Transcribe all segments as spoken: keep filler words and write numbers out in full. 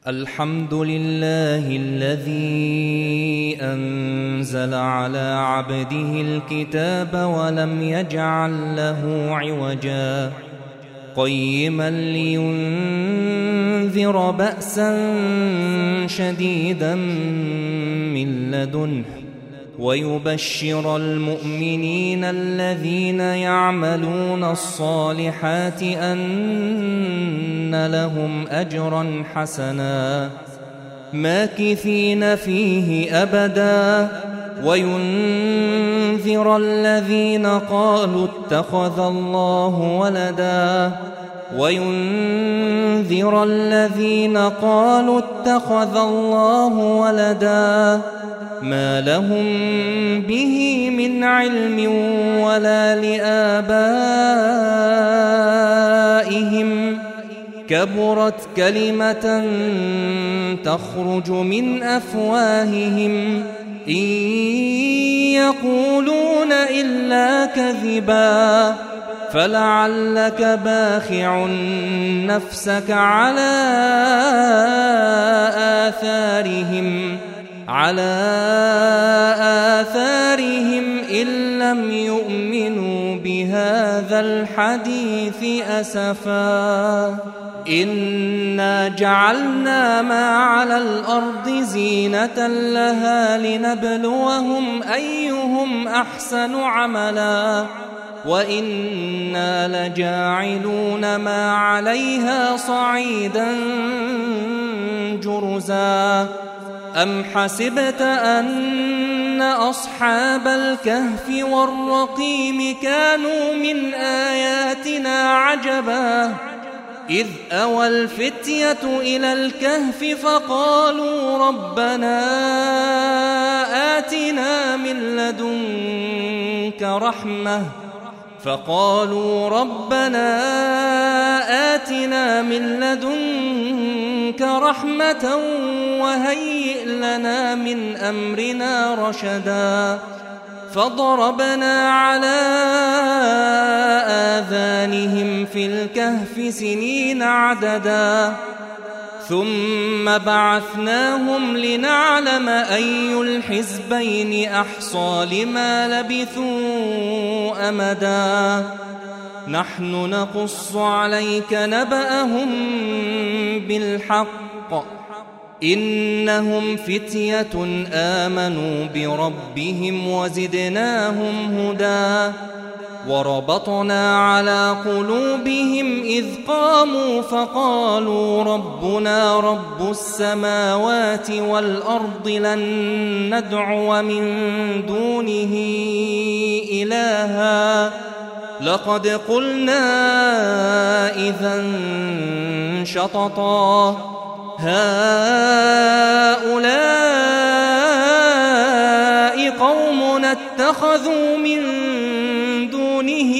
الحمد لله الذي أنزل على عبده الكتاب ولم يجعل له عوجا قيما لينذر بأسا شديدا من لدنه ويبشر المؤمنين الذين يعملون الصالحات أن لهم أجرا حسنا ماكثين فيه أبدا وينذر الذين قالوا اتخذ الله ولدا وينذر الذين قالوا اتخذ الله ولدا ما لهم به من علم ولا لآبائهم كبرت كلمة تخرج من أفواههم إن يقولون إلا كذبا فلعلك باخع نفسك على آثارهم على آثارهم إن لم يؤمنوا بهذا الحديث أسفا إنا جعلنا ما على الأرض زينة لها لنبلوهم أيهم أحسن عملا وإنا لجاعلون ما عليها صعيدا جرزا أم حسبت أن أصحاب الكهف والرقيم كانوا من آياتنا عجبا إذ أوى الفتية إلى الكهف فقالوا ربنا آتنا من لدنك رحمة فقالوا ربنا آتنا من لدنك رحمة وهيئ لنا من أمرنا رشدا فضربنا على آذانهم في الكهف سنين عددا ثم بعثناهم لنعلم أي الحزبين أحصى لما لبثوا أمدا نحن نقص عليك نبأهم بالحق إنهم فتية آمنوا بربهم وزدناهم هدى وربطنا على قلوبهم إذ قاموا فقالوا ربنا رب السماوات والأرض لن ندعو من دونه إلها لقد قلنا إذا شططا هؤلاء قومنا اتخذوا من دونه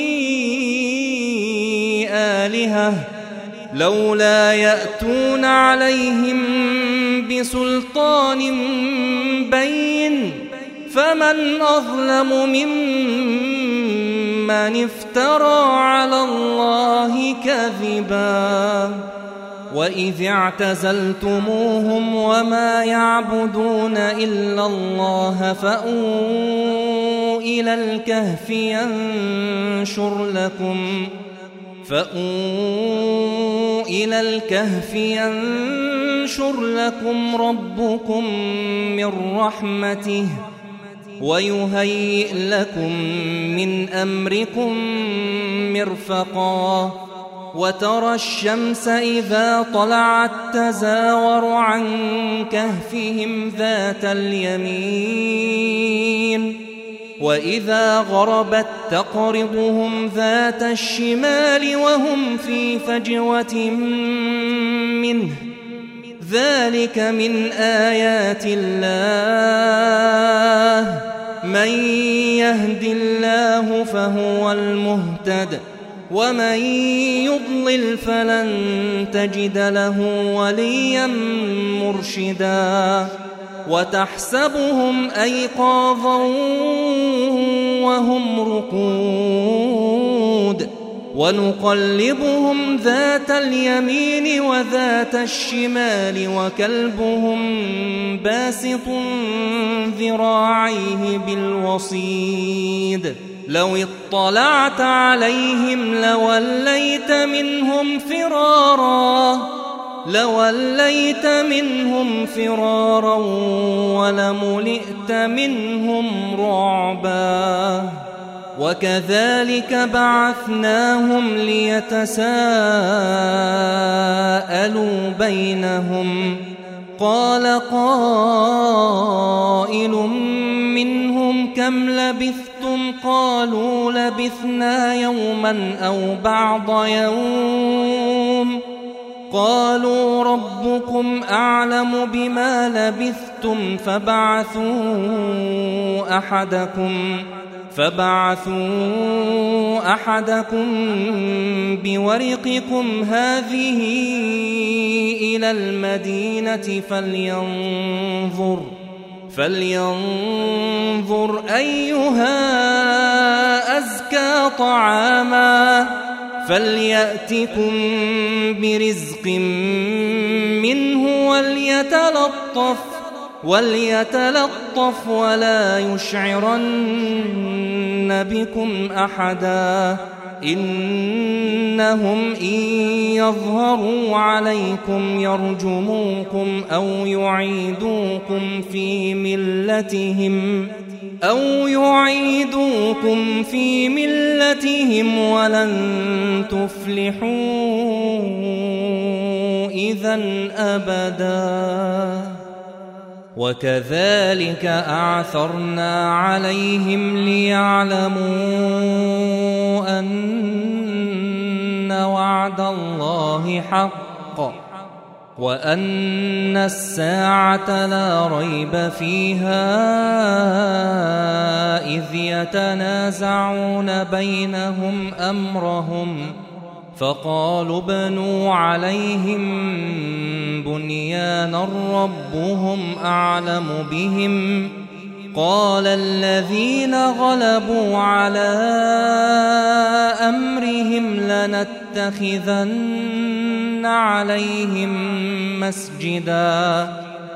آلهة لولا يأتون عليهم بسلطان بين فمن أظلم ممن افترى على الله كذبا وإذ اعتزلتموهم وما يعبدون إلا الله فأووا إلى الكهف ينشر لكم فأووا إلى الكهف ينشر لكم ربكم من رحمته ويهيئ لكم من أمركم مرفقا وترى الشمس إذا طلعت تزاور عن كهفهم ذات اليمين وإذا غربت تقرضهم ذات الشمال وهم في فجوة منه ذلك من آيات الله من يهد الله فهو المهتد ومن يضلل فلن تجد له وليا مرشدا وتحسبهم أيقاظا وهم رقود ونقلبهم ذات اليمين وذات الشمال وكلبهم باسط ذراعيه بالوصيد لو اطلعت عليهم لوليت منهم فرارا لوليت منهم فرارا ولملئت منهم رعبا وكذلك بعثناهم ليتساءلوا بينهم قال قائل منهم كم لبثتم قالوا لبثنا يوما أو بعض يوم قالوا ربكم أعلم بما لبثتم فبعثوا أحدكم فبعثوا أحدكم بورقكم هذه إلى المدينة فلينظر فلينظر أيها أزكى طعاما فليأتكم برزق منه وليتلطف وليتلطف ولا يشعرن بكم أحدا إنهم إن يظهروا عليكم يرجموكم أو يعيدوكم في ملتهم أو يعيدوكم في ملتهم ولن تفلحوا إذا أبدا وكذلك أعثرنا عليهم ليعلموا أن وعد الله حق وأن الساعة لا ريب فيها إذ يتنازعون بينهم أمرهم فقالوا ابنوا عليهم بنيانا ربهم أعلم بهم قال الذين غلبوا على أمرهم لنتخذن عليهم مسجدا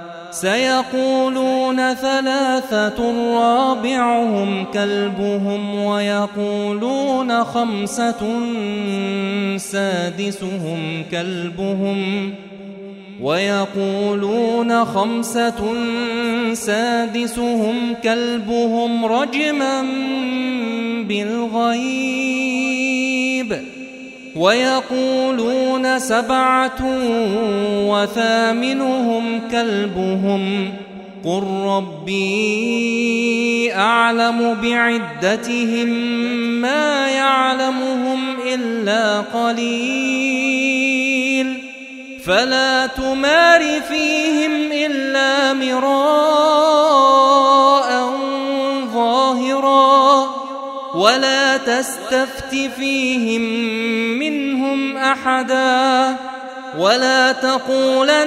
سيقولون ثلاثة رابعهم كلبهم ويقولون خمسة سادسهم كلبهم ويقولون خمسة سادسهم كلبهم رجما بالغيب ويقولون سبعة وثامنهم كلبهم قل ربي أعلم بعدتهم ما يعلمهم إلا قليل فلا تمار فيهم إلا مراء ظاهرا ولا تستفت فيهم منهم أحدا ولا تقولن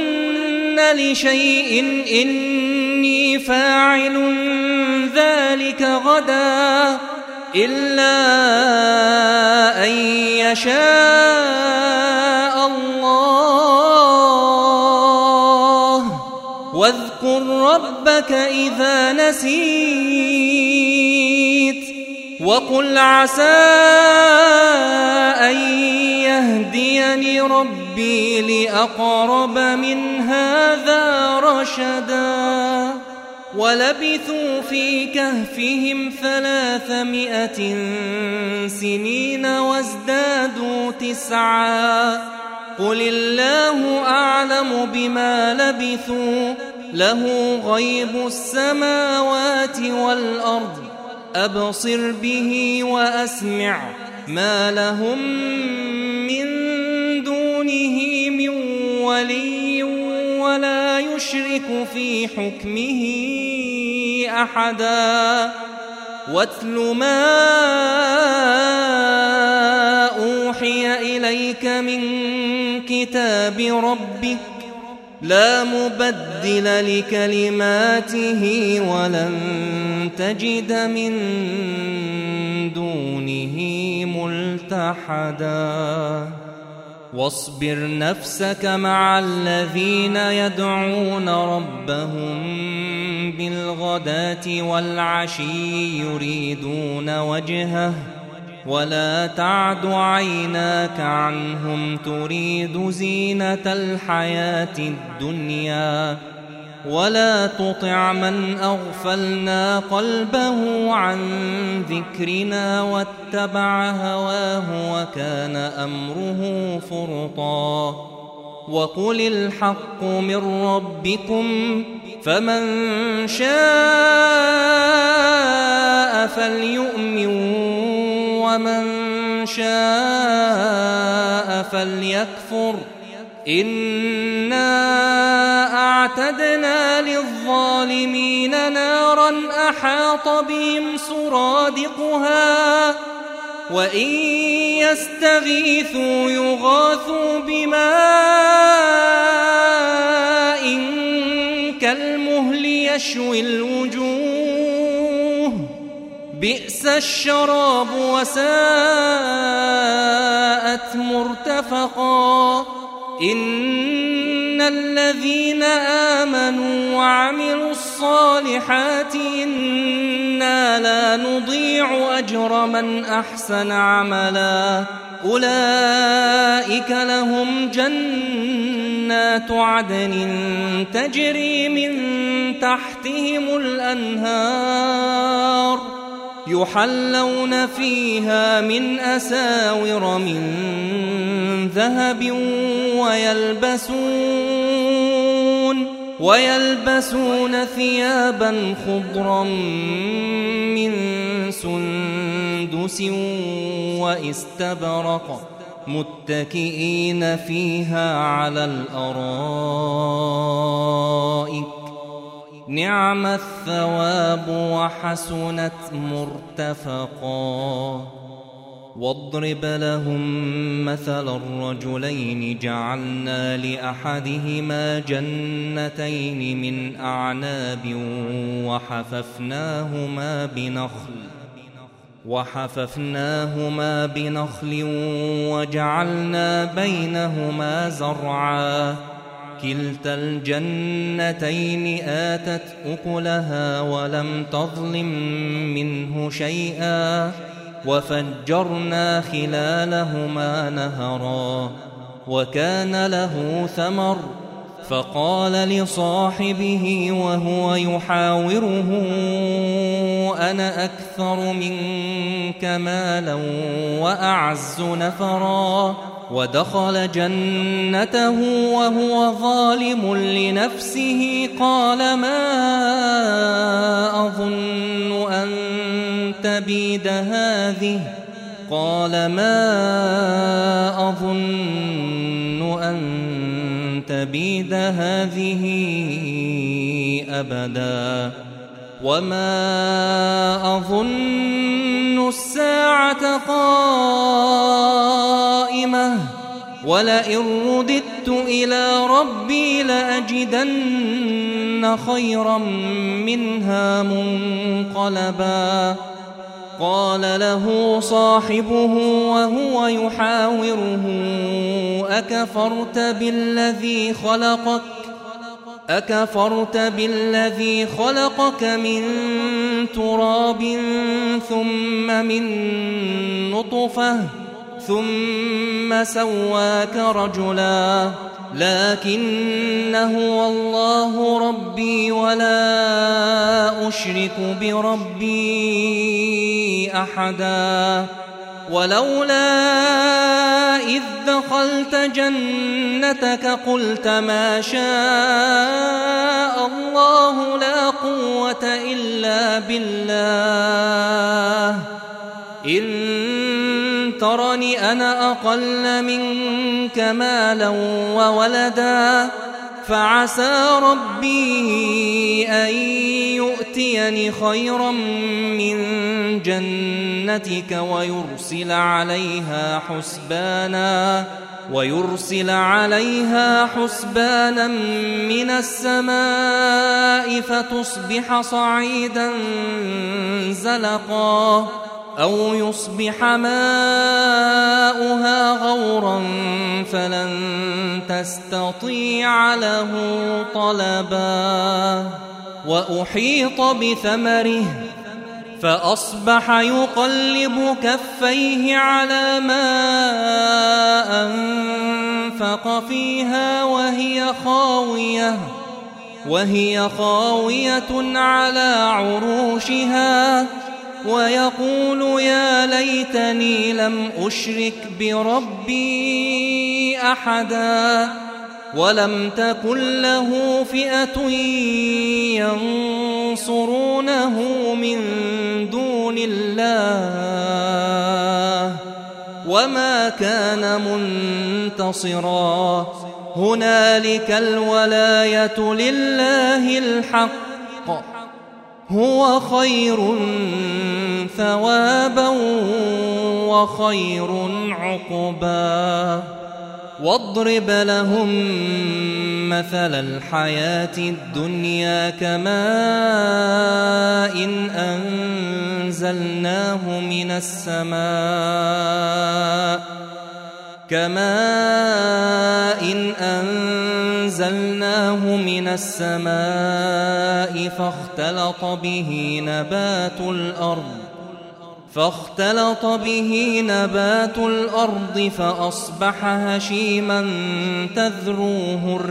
لشيء إني فاعل ذلك غدا إلا أن يشاء الله واذكر ربك إذا نسيت وقل عسى أن يهديني ربي لأقرب من هذا رشدا ولبثوا في كهفهم ثلاثمائة سنين وازدادوا تسعا قل الله أعلم بما لبثوا له غيب السماوات والأرض أبصر به وأسمع ما لهم من دونه من ولي ولا يشرك في حكمه أحدا واتل ما أوحي إليك من كتاب ربك لا مبدل لكلماته ولن تجد من دونه ملتحدا واصبر نفسك مع الذين يدعون ربهم بالغداة والعشي يريدون وجهه ولا تعد عيناك عنهم تريد زينة الحياة الدنيا ولا تطع من أغفلنا قلبه عن ذكرنا واتبع هواه وكان أمره فرطا وقل الحق من ربكم فمن شاء فليؤمن ومن شاء فليكفر إنا أعتدنا للظالمين نارا أحاط بهم سرادقها وإن يستغيثوا يغاثوا بماء كالمهل يشوي الوجوه بئس الشراب وساءت مرتفقا إن الذين آمنوا وعملوا الصالحات إنا لا نضيع أجر من أحسن عملا أولئك لهم جنات عدن تجري من تحتهم الأنهار يحلون فيها من أساور من ذهب ويلبسون ويلبسون ثيابا خضرا من سندس واستبرق متكئين فيها على الأرائك نعم الثواب وحسنت مرتفقا واضرب لهم مثل الرجلين جعلنا لأحدهما جنتين من أعناب وحففناهما بنخل وحففناهما بنخل وجعلنا بينهما زرعا كلتا الجنتين آتت أكلها ولم تظلم منه شيئا وفجرنا خلالهما نهرا وكان له ثمر فقال لصاحبه وهو يحاوره أنا أكثر منك مالا وأعز نفرا ودخل جنته وهو ظالم لنفسه قال ما أظن أن تبيد هذه قال ما أظن أن تبيد هذه أبدا وما أظن الساعة قائمة ولئن رددت إلى ربي لأجدن خيرا منها منقلبا قال له صاحبه وهو يحاوره أكفرت بالذي خلقك أكفرت بالذي خلقك من تراب ثم من نطفة ثم سواك رجلا لكن هو الله ربي ولا أشرك بربي أحدا ولولا إذ دخلت جنتك قلت ما شاء الله لا قوة إلا بالله إن ترني أنا أقل منك مالا وولدا فعسى ربي أن يؤتيني خيرا من جنتك ويرسل عليها حسبانا ويرسل عليها حسبانا من السماء فتصبح صعيدا زلقا أو يصبح ماؤها غورا فلن تستطيع له طلبا وأحيط بثمره فأصبح يقلب كفيه على ما أنفق فيها وهي خاوية وهي خاوية على عروشها ويقول يا ليتني لم أشرك بربي أحدا ولم تكن له فئة ينصرونه من دون الله وما كان منتصرا هنالك الولاية لله الحق هو خير ثوابا وخير عقبا واضرب لهم مثل الحياة الدنيا كماء إن أنزلناه من السماء كماء إن أنزلناه من السماء فاختلط به نبات الأرض فاختلط به نبات الأرض فأصبح هشيما تذروه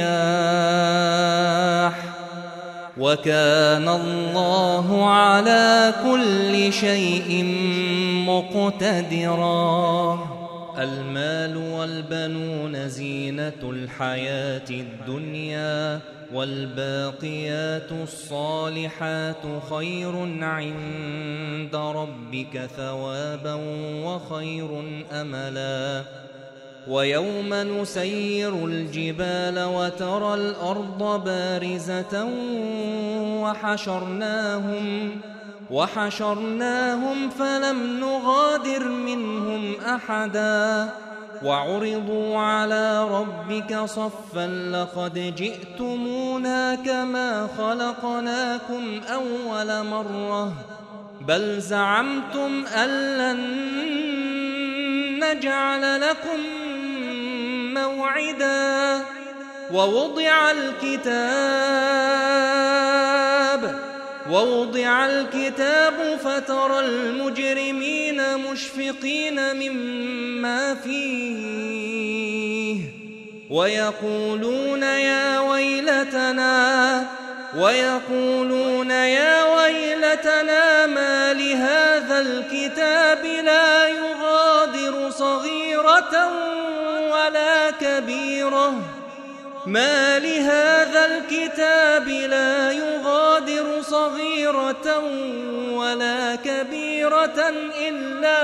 الرياح وكان الله على كل شيء مقتدرا المال والبنون زينة الحياة الدنيا والباقيات الصالحات خير عند ربك ثوابا وخير أملا ويوم نسير الجبال وترى الأرض بارزة وحشرناهم وحشرناهم فلم نغادر منهم أحدا وعرضوا على ربك صفا لقد جئتمونا كما خلقناكم أول مرة بل زعمتم أن لن نجعل لكم موعدا ووضع الكتاب ووضع الكتاب فترى المجرمين مشفقين مما فيه ويقولون يا ويلتنا ويقولون يا ويلتنا ما لهذا الكتاب لا يغادر صغيرة ولا كبيرة ما لهذا الكتاب لا يغادر صغيرة ولا كبيرة إلا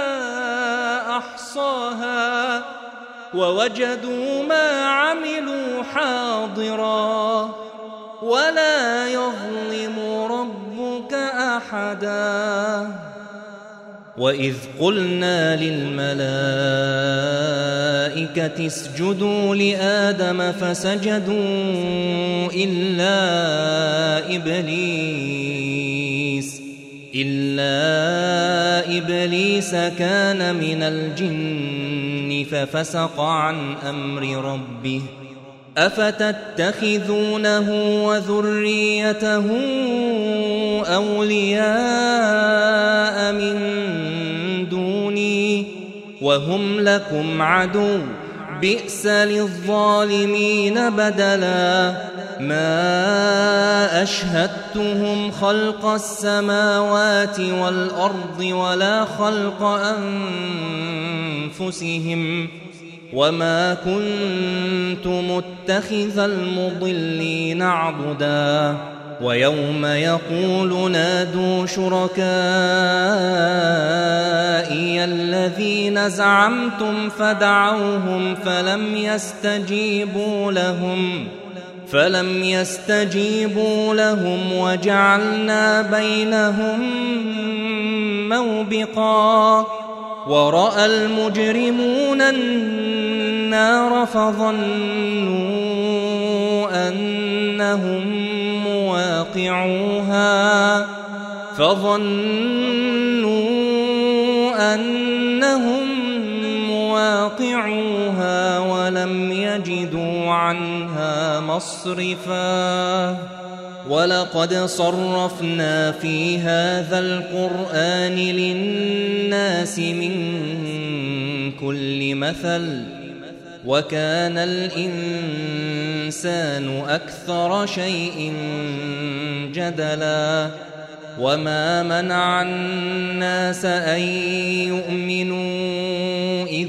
أحصاها ووجدوا ما عملوا حاضرا ولا يظلم ربك أحدا وإذ قلنا للملائكة اسجدوا لآدم فسجدوا إلا إبليس إلا إبليس كان من الجن ففسق عن أمر ربه أفتتخذونه وذريته أولياء من دوني وهم لكم عدو بئس للظالمين بدلا ما أشهدتهم خلق السماوات والأرض ولا خلق أنفسهم وما كنت متخذ المضلين عضدا ويوم يقول نادوا شركائي الذين زعمتم فدعوهم فلم يستجيبوا لهم فلم يستجيبوا لهم وجعلنا بينهم موبقا ورأى المجرمون النار فظنوا أنهم مواقعوها فظنوا أنهم مواقعوها ولم يجدوا عنها مصرفا ولقد صرفنا في هذا القرآن للناس من كل مثل وكان الإنسان أكثر شيء جدلا وما منع الناس أن يؤمنوا إذ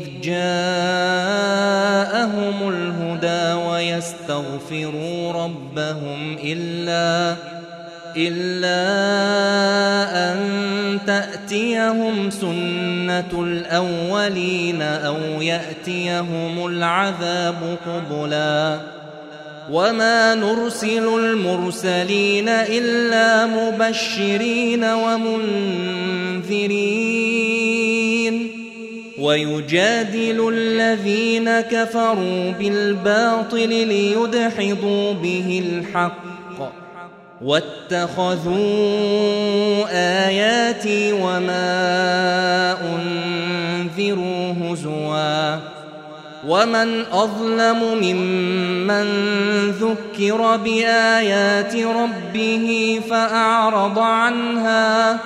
جاءهم الهدى ويستغفروا ربهم إلا إلا أن تأتيهم سنة الأولين أو يأتيهم العذاب قبلا وما نرسل المرسلين إلا مبشرين ومنذرين ويجادل الذين كفروا بالباطل ليدحضوا به الحق واتخذوا آياتي وما أنذروا هزوا ومن أظلم ممن ذكر بآيات ربه فأعرض عنها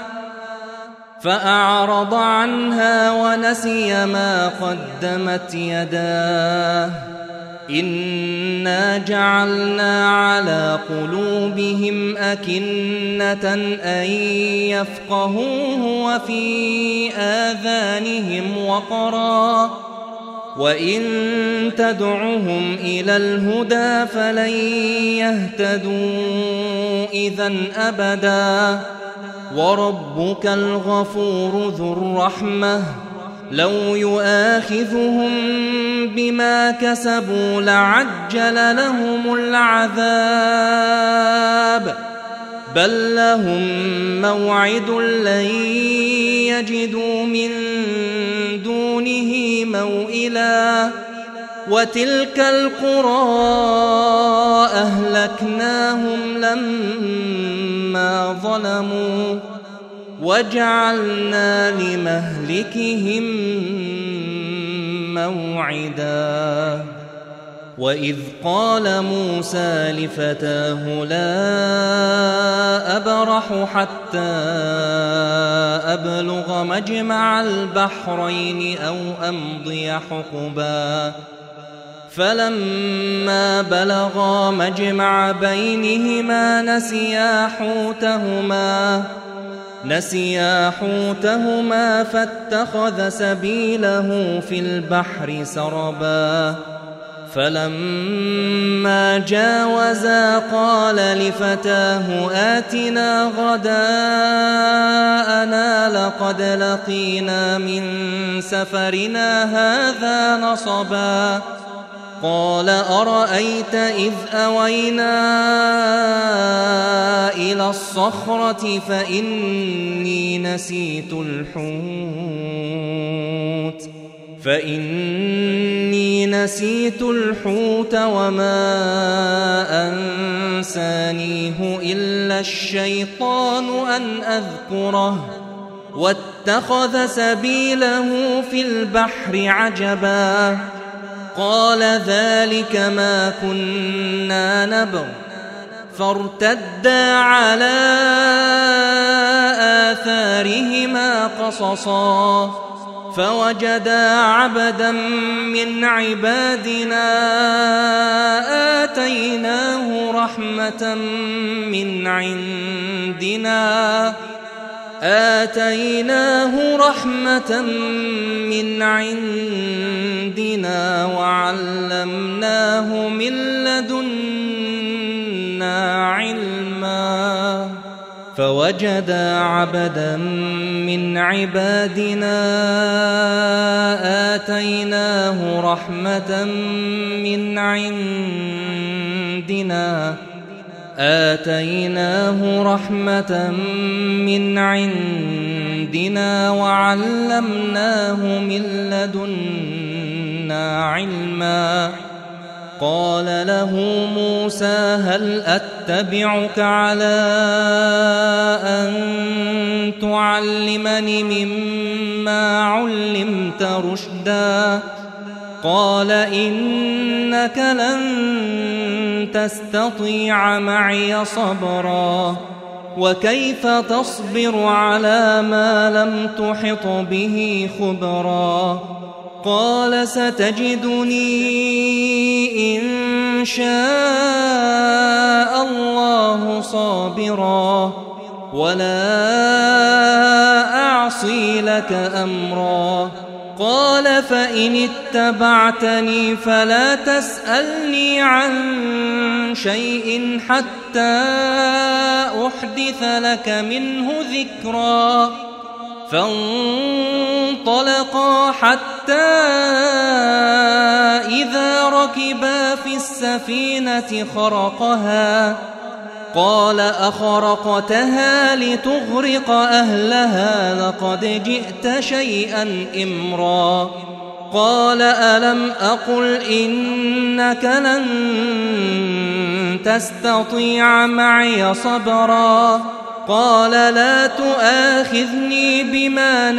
فأعرض عنها ونسي ما قدمت يداه إنا جعلنا على قلوبهم أكنة أن يفقهوه وفي آذانهم وقرا وإن تدعهم إلى الهدى فلن يهتدوا إذا أبدا وربك الغفور ذو الرحمة لو يؤاخذهم بما كسبوا لعجل لهم العذاب بل لهم موعد لن يجدوا من دونه موئلا وتلك القرى أهلكناهم لما ظلموا وجعلنا لمهلكهم موعدا وإذ قال موسى لفتاه لا أبرح حتى أبلغ مجمع البحرين أو أمضي حقبا فلما بلغا مجمع بينهما نسيا حوتهما نسيا حوتهما فاتخذ سبيله في البحر سربا فلما جاوزا قال لفتاه آتنا غداءنا لقد لقينا من سفرنا هذا نصبا قال أرأيت إذ أوينا إلى الصخرة فإني نسيت الحوت فإني نسيت الحوت وما أنسانيه إلا الشيطان أن أذكره واتخذ سبيله في البحر عجبا قال ذلك ما كنا نبغ فارتدا على آثارهما قصصا فوجدا عبدا من عبادنا آتيناه رحمة من عندنا آتيناه رحمة من عندنا وعلمناه من لدنا علما فوجدا عبدا من عبادنا آتيناه رحمة من عندنا آتيناه رحمة من عندنا وعلمناه من لدنا منا علما. قال له موسى هل أتبعك على أن تعلمني مما علمت رشدا؟ قال إنك لن تستطيع معي صبرا وكيف تصبر على ما لم تحط به خبرا؟ قال ستجدني إن شاء الله صابرا ولا أعصي لك أمرا. قال فإن اتبعتني فلا تسألني عن شيء حتى أحدث لك منه ذكرا. فانطلقا حتى إذا ركبا في السفينة خرقها قال أخرقتها لتغرق أهلها لقد جئت شيئا إمرا. قال ألم أقل إنك لن تستطيع معي صبرا؟ قال لا تؤاخذني بما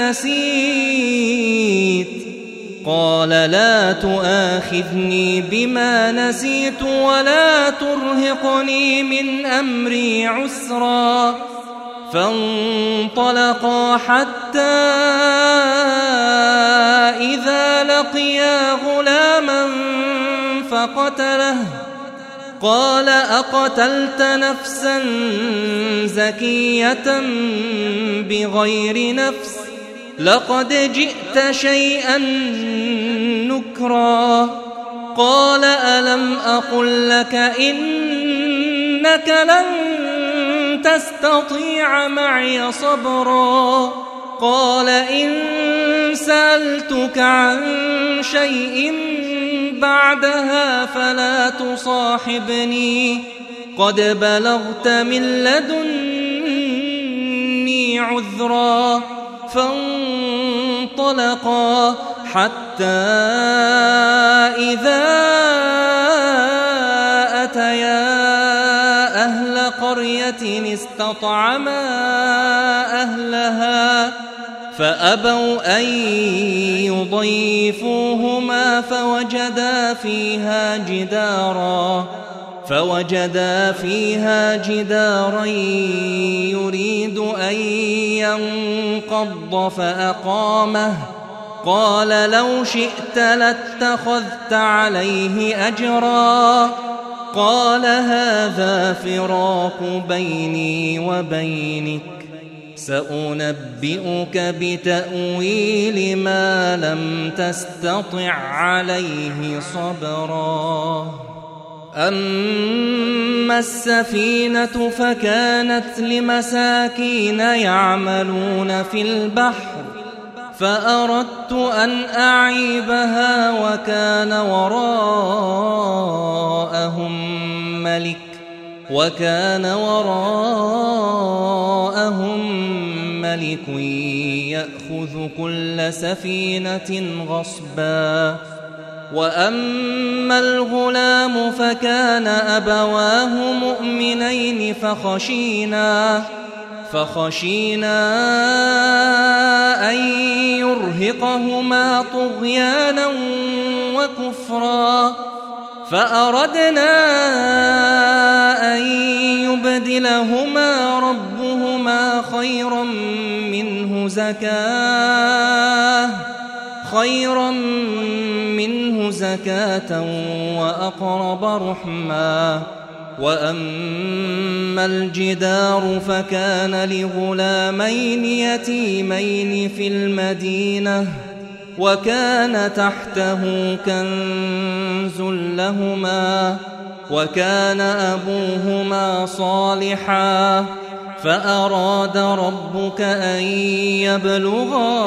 نسيت قال لا تؤاخذني بما نسيت ولا ترهقني من أمري عسرا. فانطلقا حتى إذا لقيا غلاما فقتله قال أقتلت نفسا زكية بغير نفس لقد جئت شيئا نكرا. قال ألم أقل لك إنك لن تستطيع معي صبرا؟ قال إن سألتك عن شيء بعدها فلا تصاحبني قد بلغت من لدني عذرا. فانطلقا حتى إذا أتيا أهل قرية استطعما أهلها فأبوا أن يضيفوهما فوجدا فيها جدارا فوجدا فيها جدارا يريد أن ينقض فأقامه. قال لو شئت لاتخذت عليه أجرا. قال هذا فراق بيني وبينك سأنبئك بتأويل ما لم تستطع عليه صبرا. أما السفينة فكانت لمساكين يعملون في البحر فأردت أن أعيبها وكان وراءهم ملك وكان وراءهم ملك يأخذ كل سفينة غصبا. وأما الغلام فكان أبواه مؤمنين فخشينا فخشينا أن يرهقهما طغيانا وكفرا فأردنا أن يبدلهما ربهما خيرا منه زكاة خيرا منه زكاة وأقرب رحما. وأما الجدار فكان لغلامين يتيمين في المدينة وكان تحته كنز لهما وكان أبوهما صالحا فأراد ربك أن يبلغا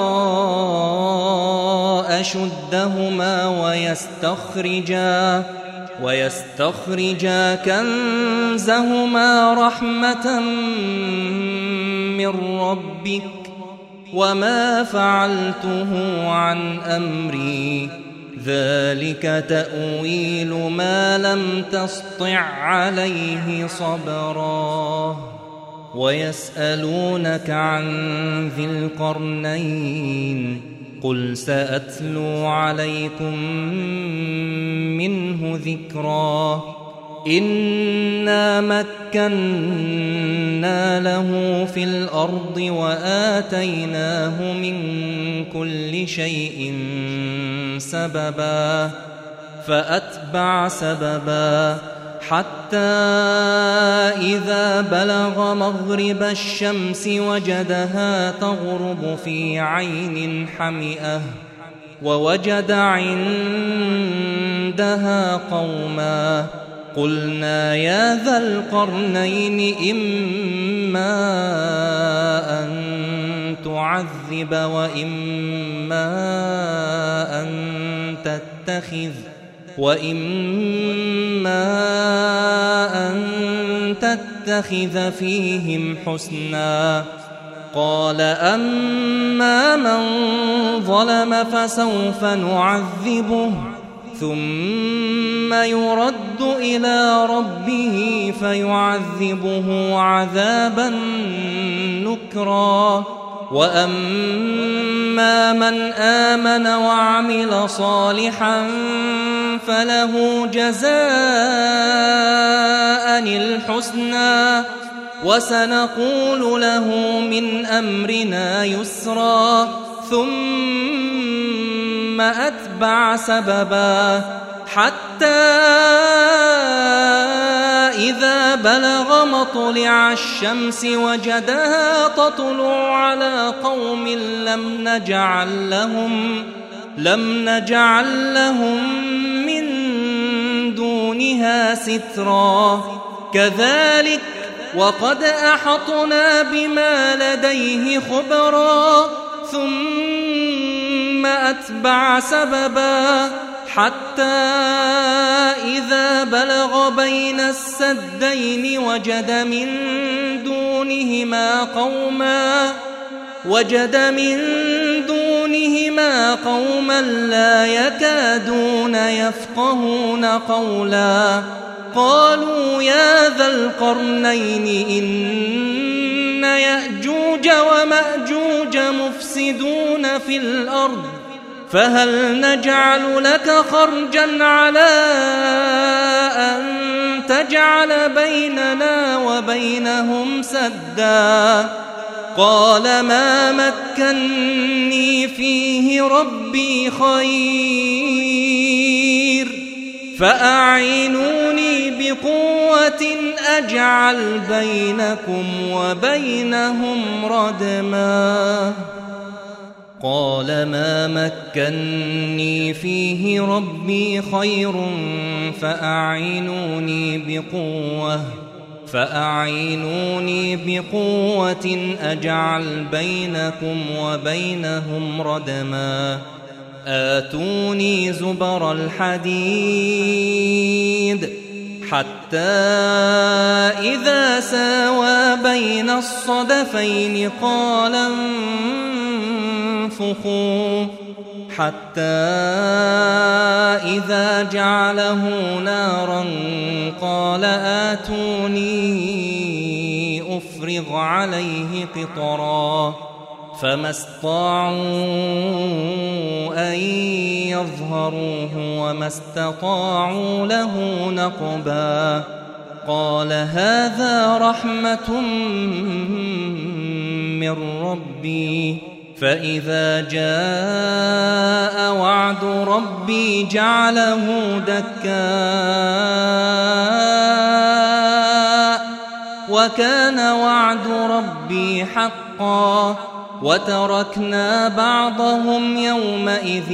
أشدهما ويستخرجا ويستخرجا كنزهما رحمة من ربك وما فعلته عن أمري ذلك تأويل ما لم تسطع عليه صبرا ويسألونك عن ذي القرنين قل سأتلو عليكم منه ذكرا إنا مكنا له في الأرض وآتيناه من كل شيء سببا فأتبع سببا حتى إذا بلغ مغرب الشمس وجدها تغرب في عين حمئة ووجد عندها قوما قلنا يا ذا القرنين إما أن تعذب وإما أن تتخذ وإما أن تتخذ فيهم حسنا قال أما من ظلم فسوف نعذبه ثم يرد إلى ربه فيعذبه عذابا نكرا وأما من آمن وعمل صالحا فله جزاء الحسنى وسنقول له من أمرنا يسرا ثم أتبع سببا حتى إذا بلغ مطلع الشمس وجدها تطلع على قوم لم نجعل لهم لم نجعل لهم من دونها سترا كذلك وقد أحطنا بما لديه خبرا ثم أتبع سببا حتى إذا بلغ بين السدين وجد من دونهما قوما وجد من دونهما قوما لا يكادون يفقهون قولا قالوا يا ذا القرنين إن يأجوج ومأجوج مفسدون في الأرض فهل نجعل لك خرجا على أن تجعل بيننا وبينهم سدا قال ما مكني فيه ربي خير فأعينوني بقوة أجعل بينكم وبينهم ردما قال ما مكني فيه ربي خير فأعينوني بقوة فأعينوني بقوة أجعل بينكم وبينهم ردما آتوني زبر الحديد حتى إذا ساوى بين الصدفين قال انفخوا حتى إذا جعله نارا قال آتوني أفرغ عليه قطرا فما استطاعوا أن يظهروه وما استطاعوا له نقبا قال هذا رحمة من ربي فإذا جاء وعد ربي جعله دكاء وكان وعد ربي حقا وتركنا بعضهم يومئذ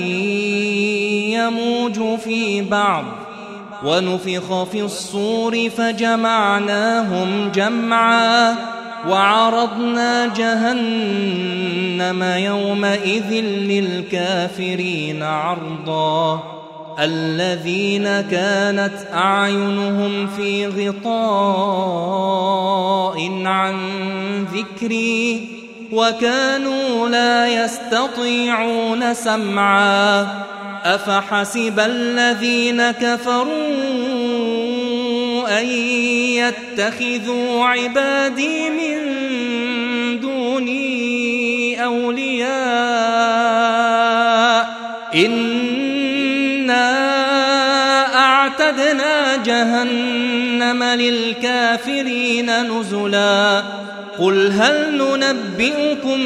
يموج في بعض ونفخ في الصور فجمعناهم جمعا وعرضنا جهنم يومئذ للكافرين عرضا الذين كانت أعينهم في غطاء عن ذكري وكانوا لا يستطيعون سمعا أفحسب الذين كفروا أن يتخذوا عبادي من دوني أولياء إنا أعتدنا جهنم للكافرين نزلا قل هل ننبئكم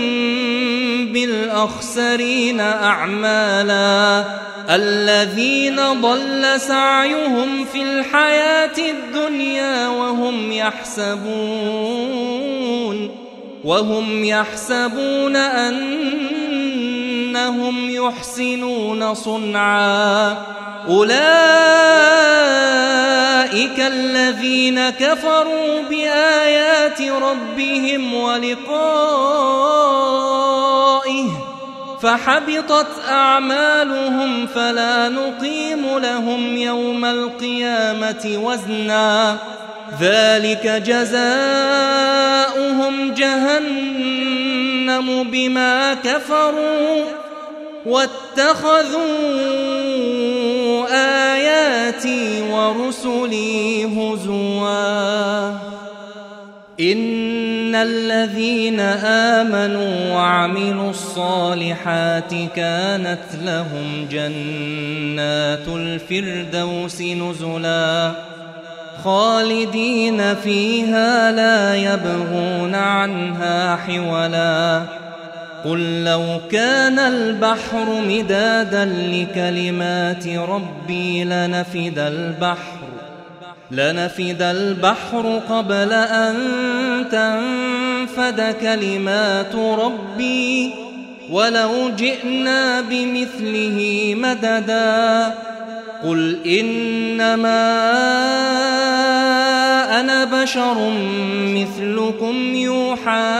بالأخسرين أعمالا الذين ضل سعيهم في الحياة الدنيا وهم يحسبون وهم يحسبون أنهم يحسنون صنعا أولئك الذين كفروا بآيات ربهم ولقائه فحبطت أعمالهم فلا نقيم لهم يوم القيامة وزنا ذلك جزاؤهم جهنم بما كفروا واتخذوا آياتي ورسلي هزوا إن الذين آمنوا وعملوا الصالحات كانت لهم جنات الفردوس نزلا خالدين فيها لا يبغون عنها حولا قل لو كان البحر مدادا لكلمات ربي لنفد البحر لنفد البحر قبل أن تنفد كلمات ربي ولو جئنا بمثله مددا قل إنما أنا بشر مثلكم يوحى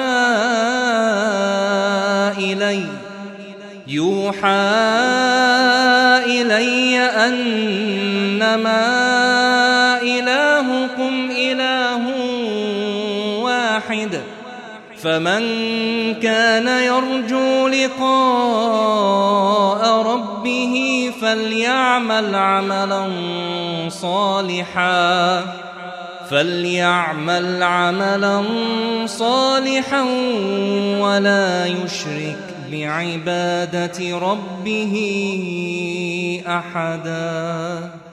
إلي يوحى إلي أنما إلهكم إله واحد فمن كان يرجو لقاء ربه فليعمل عملا صالحا فليعمل عملا صالحا ولا يشرك بعبادة ربه أحدا.